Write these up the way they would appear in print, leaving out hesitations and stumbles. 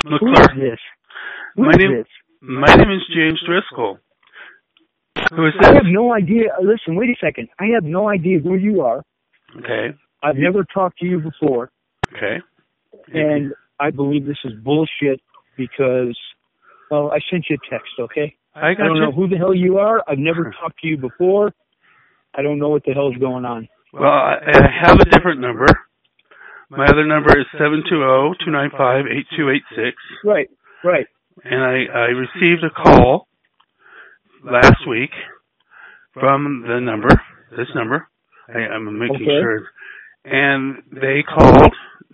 McClure. Who is this? My name is James Driscoll. Who is this? I have no idea. Listen, wait a second. I have no idea who you are. Okay. I've never talked to you before. Okay. And I believe this is bullshit because, well, I sent you a text, okay? I don't know who the hell you are. I've never talked to you before. I don't know what the hell's going on. Well, I have a different number. My other number is 720-295-8286. Right. And I received a call last week from this number. I'm making sure. And they called,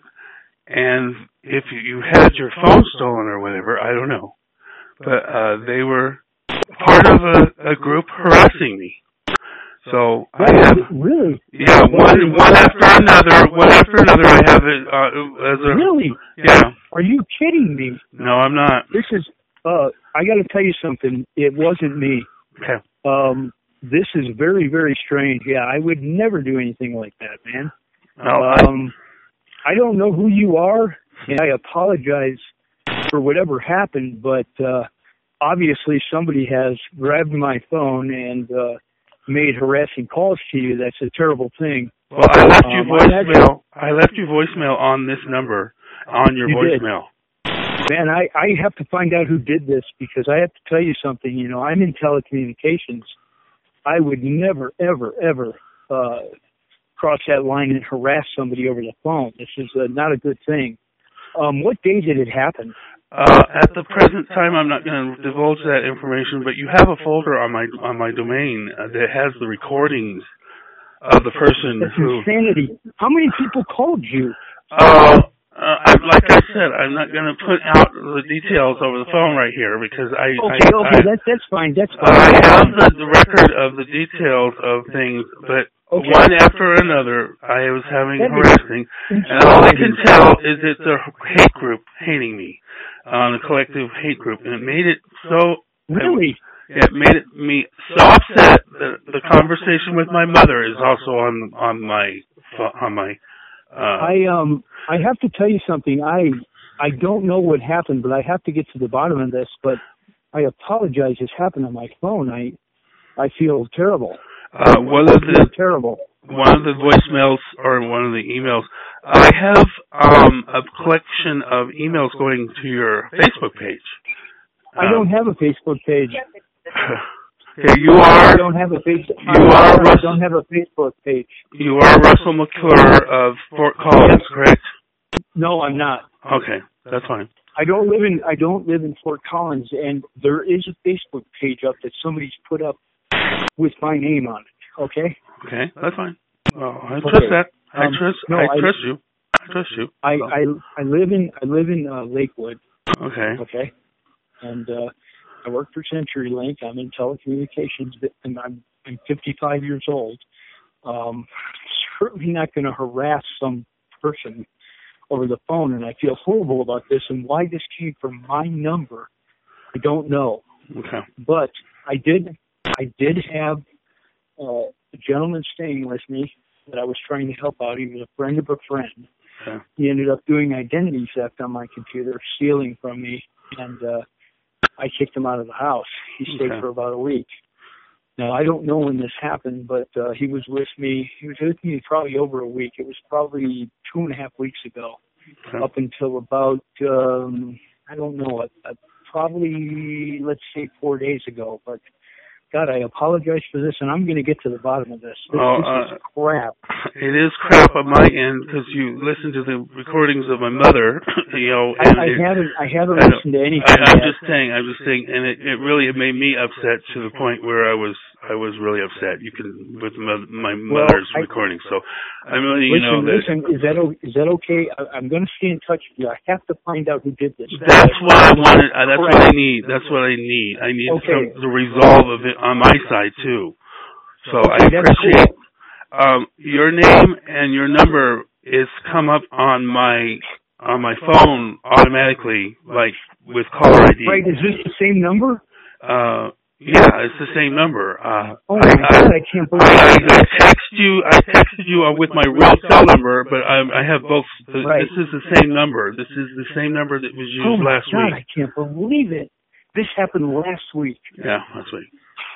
and if you had your phone stolen or whatever, I don't know. But they were part of a group harassing me. So I have really, one after another. I have it as a really. Yeah. Are you kidding me? No, I'm not. This is. I got to tell you something. It wasn't me. Okay. This is very, very strange. Yeah, I would never do anything like that, man. No, I don't know who you are, and I apologize for whatever happened, but obviously somebody has grabbed my phone and made harassing calls to you. That's a terrible thing. Well, I left you voicemail. I left you voicemail on this number, on your voicemail. Man, I have to find out who did this because I have to tell you something. You know, I'm in telecommunications. I would never, ever, ever cross that line and harass somebody over the phone. This is not a good thing. What day did it happen? At the present time, I'm not going to divulge that information, but you have a folder on my domain that has the recordings of the person. That's insanity. How many people called you? Like I said, I'm not going to put out the details over the phone right here because that's fine. That's fine. I have the record of the details of things, but one after another, I was having harassing, and all I can tell is it's a hate group hating me, a collective hate group, and it made it so. Really? It made me so upset that the conversation with my mother is also on my. I have to tell you something. I don't know what happened, but I have to get to the bottom of this. But I apologize. This happened on my phone. I feel terrible. One of the voicemails or one of the emails. I have a collection of emails going to your Facebook page. I don't have a Facebook page. Okay, I don't have a Facebook. I don't have a Facebook page. You are Russell McClure of Fort Collins, correct? No, I'm not. Okay, that's fine. I don't live in Fort Collins, and there is a Facebook page up that somebody's put up with my name on it. Okay. Okay, that's fine. Well, I trust that. I trust you. I live in Lakewood. Okay. Okay. And I work for CenturyLink. I'm in telecommunications, and I'm 55 years old. Certainly not going to harass some person over the phone, and I feel horrible about this. And why this came from my number, I don't know. Okay. But I did have a gentleman staying with me that I was trying to help out. He was a friend of a friend. Okay. He ended up doing identity theft on my computer, stealing from me, and I kicked him out of the house. He stayed for about a week. Now, I don't know when this happened, but he was with me. He was with me probably over a week. It was probably 2.5 weeks ago, up until about, I don't know, probably, let's say 4 days ago. But, God, I apologize for this, and I'm going to get to the bottom of this. This is crap. It is crap on my end because you listen to the recordings of my mother, you know. And I haven't listened to anything. I'm just saying, and it really made me upset to the point where I was really upset. You can with my mother's recordings. So I'm really, Listen, is that okay? I'm going to stay in touch with you. I have to find out who did this. That's what I wanted. That's what I need. That's what I need. I need the resolve of it on my side too. So I appreciate your name and your number is come up on my phone automatically, like with caller ID. Right? Is this the same number? Yeah, it's the same number. Oh my God, I can't believe it. I texted you with my real cell number, but I have both. Right. This is the same number. This is the same number that was used last week. Oh my God, I can't believe it. This happened last week. Yeah, last week.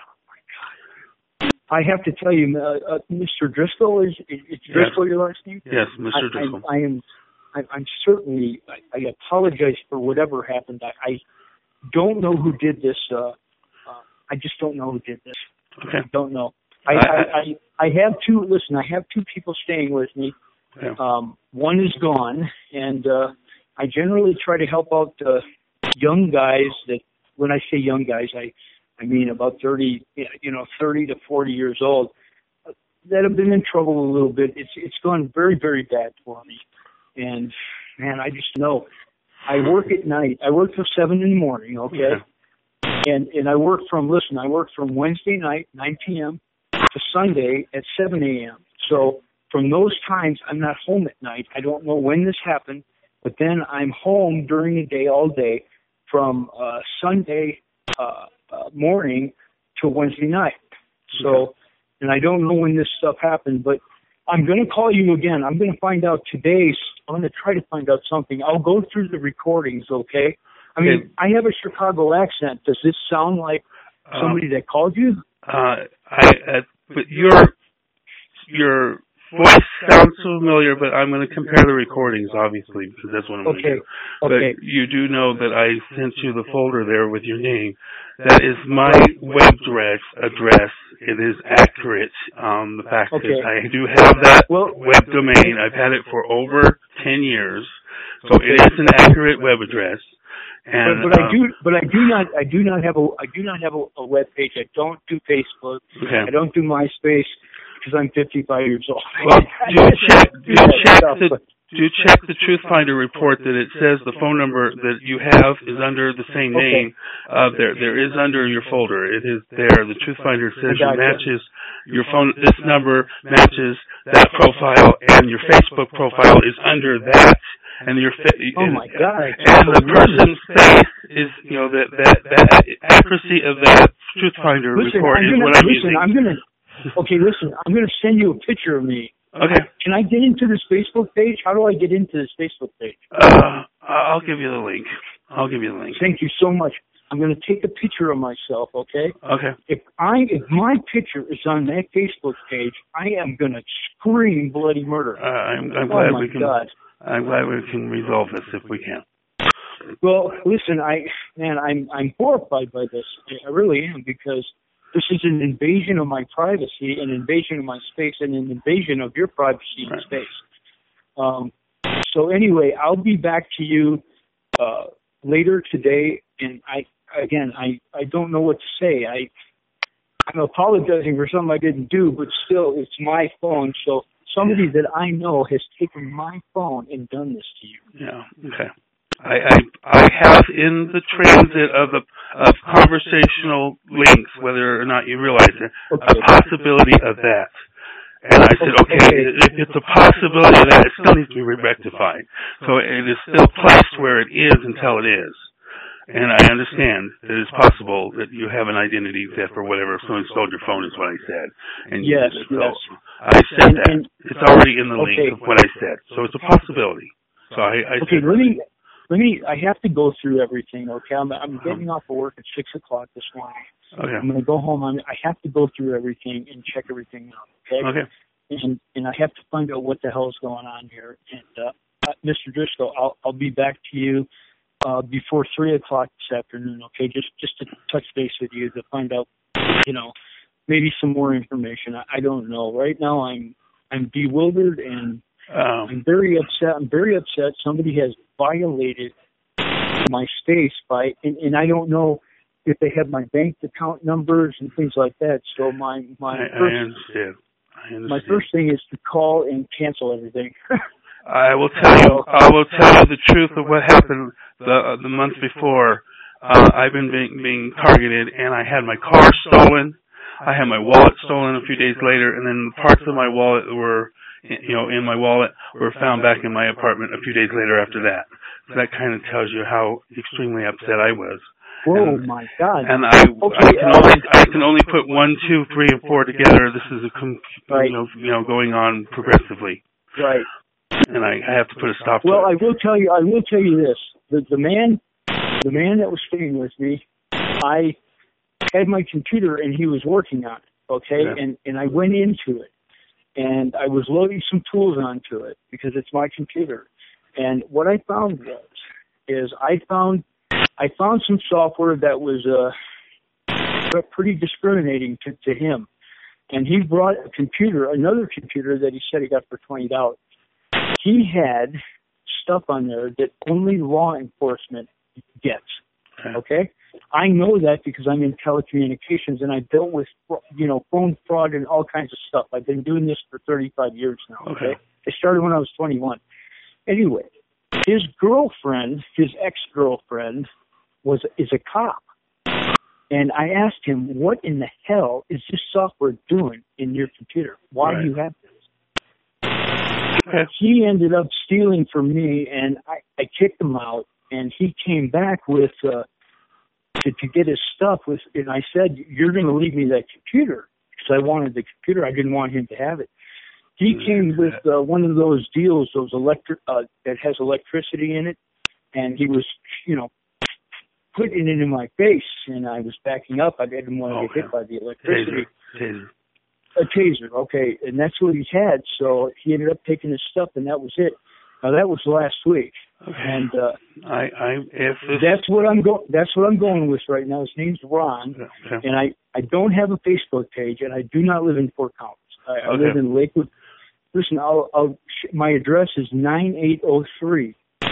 I have to tell you, Mr. Driscoll, is Driscoll your last name? Yes, Mr. Driscoll. I'm certainly, I apologize for whatever happened. I don't know who did this. I just don't know who did this. Okay. I don't know. I have two, listen, I have two people staying with me. Yeah. One is gone, and I generally try to help out young guys that, when I say young guys, I mean about 30 to 40 years old, that have been in trouble a little bit. It's gone very, very bad for me. And, man, I just know. I work at night. I work till 7 in the morning, okay? Yeah. And I work from Wednesday night, 9 p.m., to Sunday at 7 a.m. So from those times, I'm not home at night. I don't know when this happened, but then I'm home during the day, all day, from Sunday morning to Wednesday night. So, and I don't know when this stuff happened, but I'm going to call you again. I'm going to find out today. I'm going to try to find out something. I'll go through the recordings, okay? I mean, I have a Chicago accent. Does this sound like somebody that called you? But your voice sounds familiar, but I'm going to compare the recordings, obviously, because that's what I'm going to do. Okay. But you do know that I sent you the folder there with your name. That is my web address. It is accurate. The fact is, I do have that web domain. I've had it for over 10 years, so it is an accurate web address. And, but I do not have a web page. I don't do Facebook. Okay. I don't do MySpace because I'm 55 years old. Well, do check the Truth Finder report that it says the phone number that you have is under the same name. There is under your folder. It is there. The Truth Finder says it matches your phone. This number matches that profile, and your Facebook profile is under that. And your oh my God! And the person's face is, that accuracy of that Truth Finder report is what I'm using. Listen, I'm gonna send you a picture of me. Okay. Can I get into this Facebook page? How do I get into this Facebook page? I'll give you the link. Thank you so much. I'm going to take a picture of myself, okay? Okay. If my picture is on that Facebook page, I am going to scream bloody murder. I'm glad we can resolve this if we can. Well, listen, I'm horrified by this. I really am, because this is an invasion of my privacy, an invasion of my space, and an invasion of your privacy and space. So anyway, I'll be back to you later today, and I don't know what to say. I'm apologizing for something I didn't do, but still, it's my phone, so somebody that I know has taken my phone and done this to you. Yeah, okay. I have in the transit of conversational links, whether or not you realize it, a possibility of that. And I said, if it's a possibility of that, it still needs to be rectified. So it is still placed where it is until it is. And I understand that it's possible that you have an identity theft or whatever. If someone stole your phone is what I said. And yes. I said that. It's already in the link of what I said. So it's a possibility. So I have to go through everything, okay? I'm getting off of work at 6 o'clock this morning. Okay. I'm going to go home. I have to go through everything and check everything out, okay? Okay. And I have to find out what the hell is going on here. And, Mr. Driscoll, I'll be back to you before 3 o'clock this afternoon, okay? Just to touch base with you to find out, maybe some more information. I don't know. Right now I'm bewildered and I'm very upset. Somebody has violated my space and I don't know if they have my bank account numbers and things like that. So I understand. My first thing is to call and cancel everything. I will tell you the truth of what happened the month before. I've been being targeted, and I had my car stolen. I had my wallet stolen a few days later, and then parts of my wallet were, in my wallet were found back in my apartment a few days later after that. So that kind of tells you how extremely upset I was. Oh my God! And I can only put 1, 2, 3, and 4 together. This is right. Going on progressively. Right. And I have to put a stop to it. Well, I will tell you this. The man that was staying with me, I had my computer and he was working on it. Okay, yeah. and I went into it and I was loading some tools onto it because it's my computer. And what I found is I found some software that was pretty discriminating to him. And he brought another computer that he said he got for $20. He had stuff on there that only law enforcement gets. Okay? I know that because I'm in telecommunications and I dealt with, phone fraud and all kinds of stuff. I've been doing this for 35 years now. Okay? I started when I was 21. Anyway, his ex-girlfriend, is a cop. And I asked him, what in the hell is this software doing in your computer? Why do you have this? Okay. He ended up stealing from me, and I kicked him out, and he came back with to get his stuff. And I said, you're going to leave me that computer, because I wanted the computer. I didn't want him to have it. He came with one of those deals, that has electricity in it, and he was, putting it in my face, and I was backing up. I didn't want to get hit by the electricity. Taser. A taser, okay, and that's what he had. So he ended up taking his stuff, and that was it. Now that was last week, and that's what I'm going with right now. His name's Ron, and I don't have a Facebook page, and I do not live in Fort Collins. I live in Lakewood. Listen, my address is 9803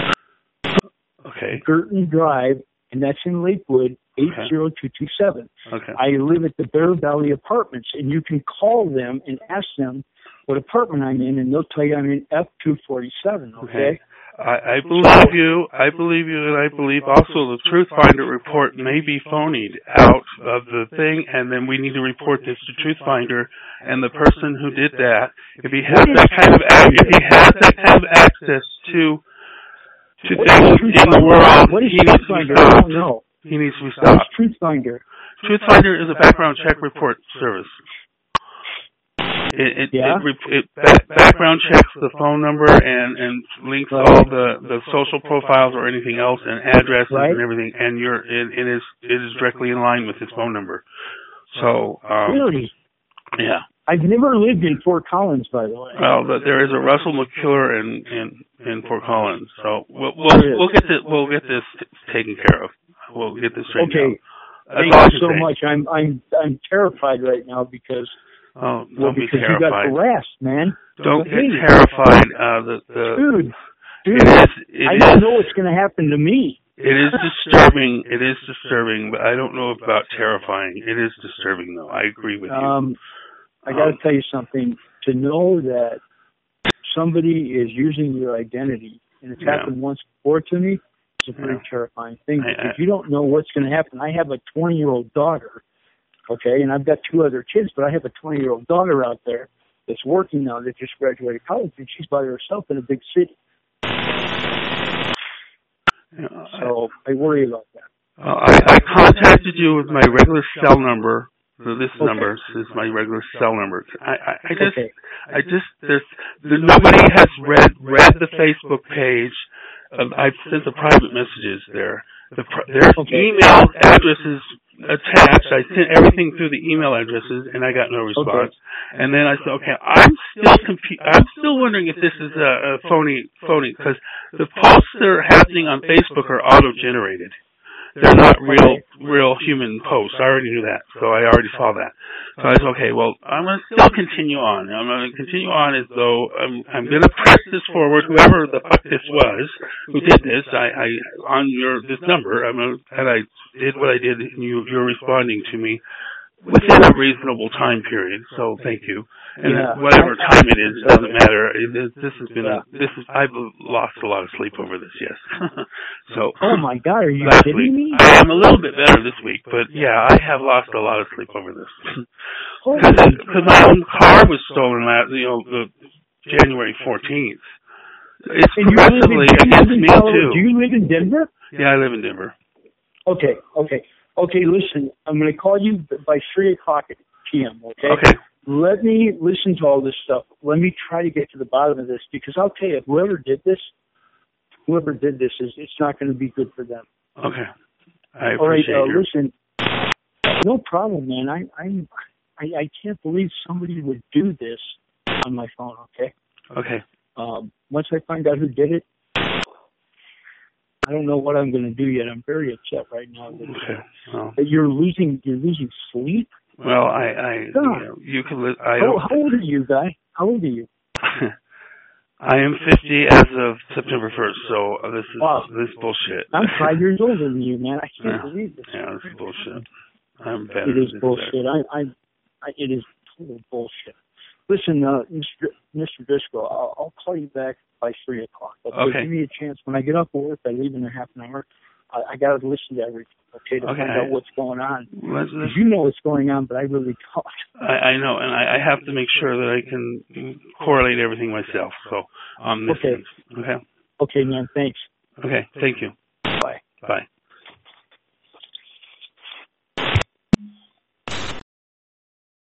Girton Drive. And that's in Lakewood, 80227. Okay. I live at the Bear Valley Apartments, and you can call them and ask them what apartment I'm in, and they'll tell you I'm in F247, okay? I believe you, and I believe also the Truth Finder report may be phonied out of the thing, and then we need to report this to Truth Finder, and the person who did that, if he has that kind of access to things in the world, he needs to be stopped. He needs to be stopped. Truth Finder? Truth Finder is a background check report service. It background checks the phone number and links all the social profiles or anything else and addresses and everything, and it is directly in line with his phone number. So really? Yeah. I've never lived in Fort Collins, by the way. Well, but there is a Russell McClure in Fort Collins, so we'll get this taken care of. We'll get this straightened out. Okay. Thank you so much. I'm terrified right now because don't be terrified. You got harassed, man. Don't get terrified. Dude, I don't know what's going to happen to me. It is disturbing. It is disturbing, but I don't know about terrifying. It is disturbing, though. I agree with you. I got to tell you something. To know that somebody is using your identity, and it's happened once before to me, is a pretty terrifying thing. Because you don't know what's going to happen. I have a 20-year-old daughter, okay, and I've got 2 other kids, but I have a 20-year-old daughter out there that's working now that just graduated college, and she's by herself in a big city. So I worry about that. I contacted you with my regular cell number. So this number is my regular cell number. Nobody has read the Facebook page. I've sent the private messages there. There's email addresses attached. I sent everything through the email addresses, and I got no response. And then I said, I'm still wondering if this is a phony, because the posts that are happening on Facebook are auto-generated. They're not real human posts. I already knew that, so I already saw that. So I said, okay, well, I'm going to still continue on. I'm going to continue on as though I'm going to press this forward. Whoever the fuck this was who did this, on this number, and I did what I did, and you're responding to me within a reasonable time period. So thank you. And whatever time it is, it doesn't matter. I've lost a lot of sleep over this, yes. So. Oh my God, are you kidding me? I am a little bit better this week, but yeah, I have lost a lot of sleep over this. Because my own car was stolen the January 14th. It's progressively against me too. Do you live in Denver? Yeah, I live in Denver. Okay, listen, I'm going to call you by 3 o'clock p.m., okay? Okay. Let me listen to all this stuff. Let me try to get to the bottom of this, because I'll tell you, whoever did this, it's not going to be good for them. Okay. I appreciate all right, listen, no problem, man. I can't believe somebody would do this on my phone, okay? Okay. Once I find out who did it, I don't know what I'm going to do yet. I'm very upset right now that you're losing sleep. Well, you can. How old are you, guy? How old are you? I am 50 as of September 1st. So this is bullshit. I'm 5 years older than you, man. I can't believe this. Yeah, this is bullshit. I'm better. It is bullshit. It is total bullshit. Listen, Mr. Driscoll, I'll call you back by 3 o'clock. Okay. Give me a chance. When I get off work, I leave in a half an hour. I got to listen to everything, to find out what's going on. You know what's going on, but I really don't. I know, and I have to make sure that I can correlate everything myself. So, okay. Okay, man. Thanks. Okay. Thank you. Bye. Bye.